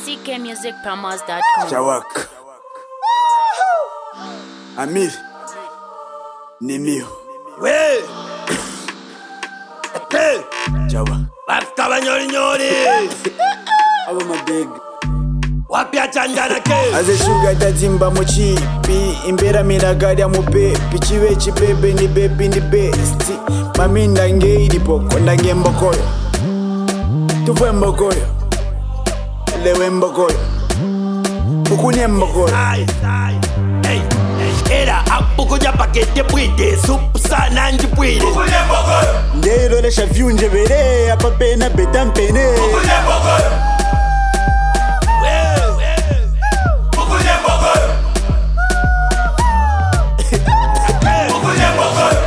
ckmusicpromos.com. Chawak Amir Nimio We Chawa Bafka banyori nyori Aba madeg Wapya chandana ke Aze sugar tazimba muchipi Imbera minagari ya mupe Pichiwe chipebe ni bebi ni besti Mami ndange idipoko ndange mbokoyo Tuwe mbokoyo Lewe mbokoyo Ukunye mbokoyo Hey, era apuko ya pakete pwide Supu sana nji pwide Ukunye mbokoyo Ndero lesha vyunje bere Apa pena beta mpene Ukunye mbokoyo Ukunye mbokoyo Ukunye mbokoyo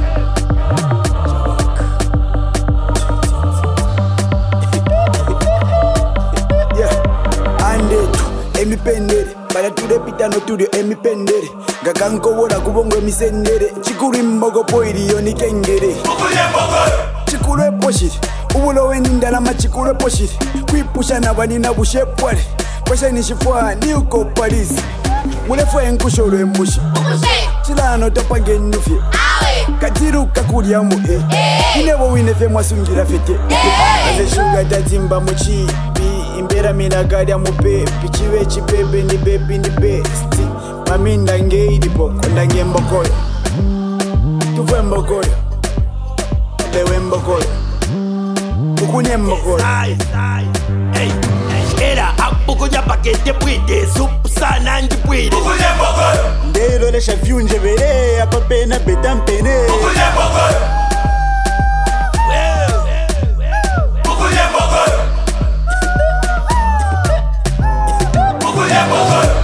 Yeah, andetu emipendere bala tude pitano tude emipendere gakanko wora kubongo emisendere chikuru imbogo poiriyo nikengere Ukunye mbokoyo chikuru eposhiri ubulo wenindala machikuru eposhiri kwipusha nabanina bushepwale kwesha nishifwa ni uko Paris mulefu enkushoro embushi chilano topange nufye katiru kakulya mu inebo winefye mwasungira fete aze shuga tazimba muchipi imbera minagari ya mupe pichiwe chipebe ni bebi ni besti mami ndange idipoko ndange mbokoyo tuwe mbokoyo lewe mbokoyo ukunye mbokoyo Hey, era apuko ya pakete pwide Supu sana nji pwide Ukunye mbokoyo ndero lesha vyunje bere apa pena beta mpene Ukunye mbokoyo Ukunye mbokoyo Ukunye mbokoyo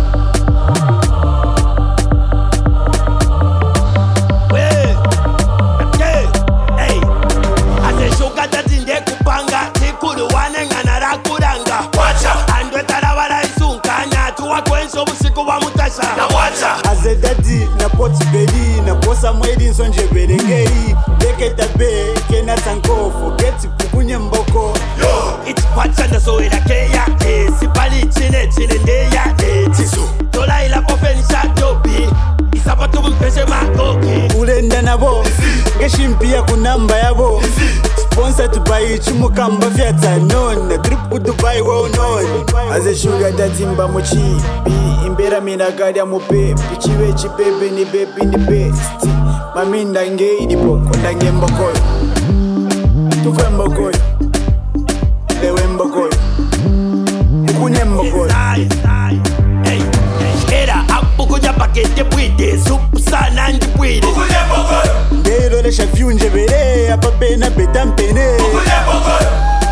Hey, ase shuka tatinde kupanga Chikuru wanengana rakuranga Wacha Andwe tarawara isunkanya Tuwa kwenso busiku wa mutasha Na wacha aze dadi na potibeli na posa mwedi nsonje berengeri deketa be kena sankofu geti pukunye mboko Yo, ichipacha ndasoera keya Sipali chine chine ndeya Tisu Tola ila popensha topi Isapa tubu mpeshe makoki ulenda nabo ngeshimpia kunamba yabo sponsor Dubai chumukamba fyata nona drip Dubai wow non aze sugar tazimba muchipi imbera minagari ya mupe pichiwe chipebe ni bebi ni besti mami ndange idipoko ndange mbokoyo tuwe mbokoyo lewe mbokoyo ukunye mbokoyo Hey, era apuko ya pakete pwide Supu sana nji pwide Ukunye mbokoyo ndero lesha vyunje bere apa pena beta mpene Ukunye mbokoyo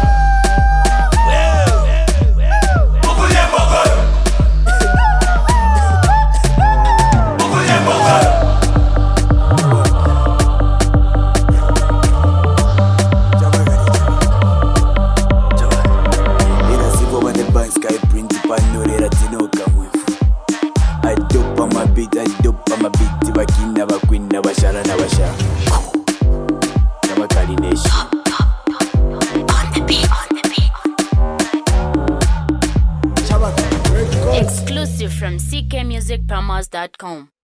Ukunye mbokoyo Ukunye mbokoyo bakina bakwina bashara na bashara Chabakari Nation Exclusive from ckmusicpromos.com.